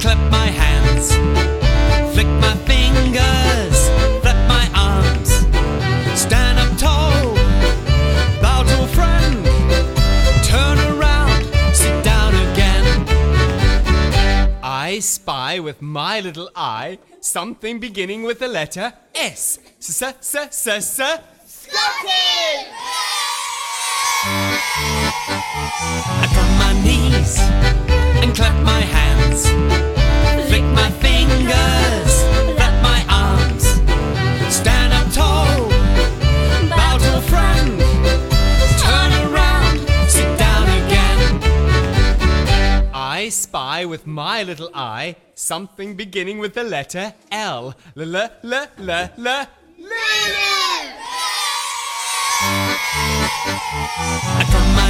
clap my hands, flick my fingers, flap my arms, stand up tall, bow to a friend, turn around, sit down again. I spy with my little eye something beginning with the letter S. Scotty! I come my knees and clap my hands, flick my fingers, flap my arms, stand up tall, bow to a friend, turn around, sit down again. I spy with my little eye something beginning with the letter L. Lulu. I come my